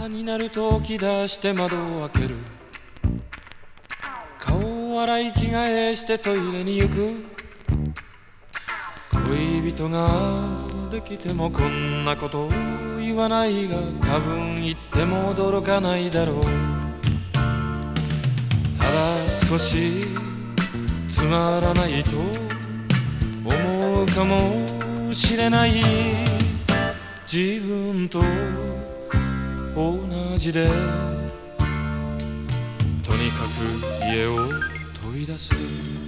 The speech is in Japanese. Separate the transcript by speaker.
Speaker 1: 朝になると起き出して窓を開ける。顔を洗い着替えしてトイレに行く。恋人ができてもこんなこと言わないが、多分言っても驚かないだろう。ただ少しつまらないと思うかもしれない。自分と同じでとにかく家を飛び出す。